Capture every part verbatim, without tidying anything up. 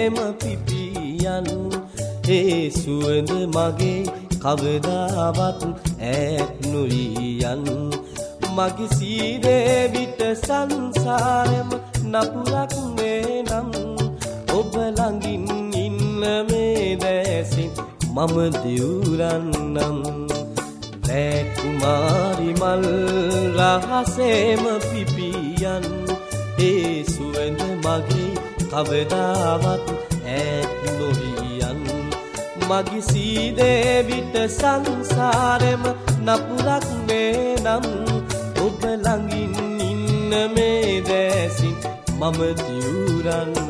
රහසේම පිපියන් ඒ සුවඳ මගේ කවදාවත් ඈත් නොවියන් මගේ සීරේ විට සංසාරෙම නපුරක් නම් ඔබ ළඟින් ඉන්න මේ දැසින් මම දිවුරන්නම් රෑ කුමාරි මල් රහසේම පිපියන් ඒ සුවඳ මගේ කවදාවත් ඈත් නොවියන් මගේ සීදේ විට සංසාරෙම නපුරක් නම් ඔබ ළඟින් ඉන්න මේ දැසින් මම දිවුරන්නම්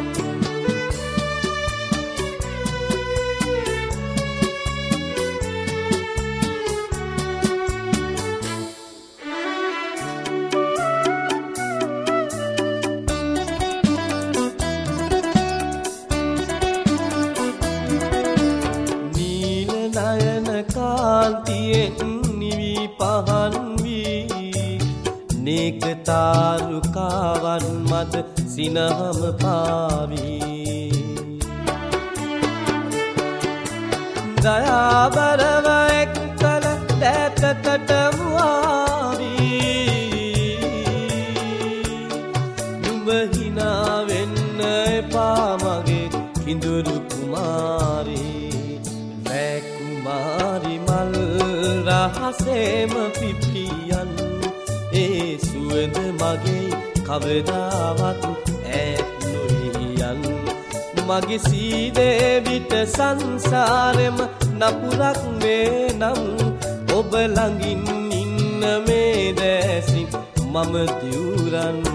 කාන්තියෙන් නිවි පහන් වී නේක තාරුකාවන් මත සිනහම පාවී දයාබරව එක්කල දැතකට මුවාවී නුඹ හිනා වෙන්න එපා මගේ කිඳුරු කුමාරී කුමාරි මල් රහසේම පිපියන් ඒ සුවඳ මගේ කවදාවත් ඈත් නොවියන් මගේ සීදේ විට සංසාරෙම නපුරක් නම් ඔබ ළඟින් ඉන්න මේ දැසින් මම දිවුරන්නම්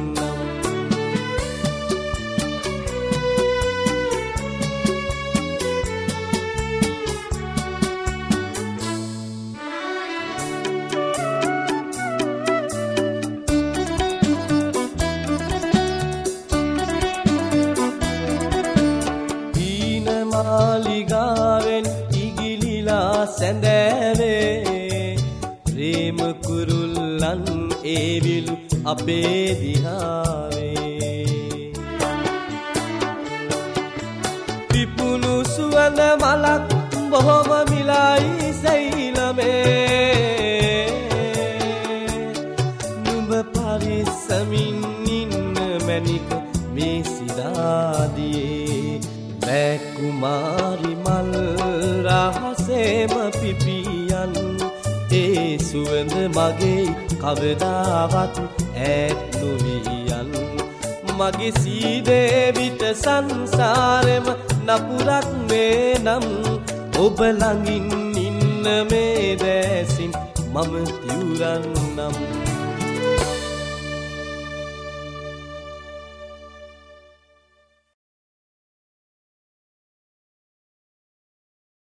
මාලිගාවෙන් ඉගිලිලා සැඳෑවේ ප්‍රේම කුරුල්ලන් ඒවිලු අපේ දිහාවේ පිපුණු සුවඳ මලක් බොහොම මිලයි සෛලමේ නුඹ පරිස්සමින් ඉන්න මැනික මේ සිදාදියේ රෑ කුමාරි මල් රහසේම පිපියන් ඒ සුවඳ මගේ කවදාවත් ඈත් නොවියන් මගේ සීදේ විට සංසාරෙම නපුරක් නම් ඔබ ළඟින් ඉන්න මේ දැසින් මම දිවුරන්නම්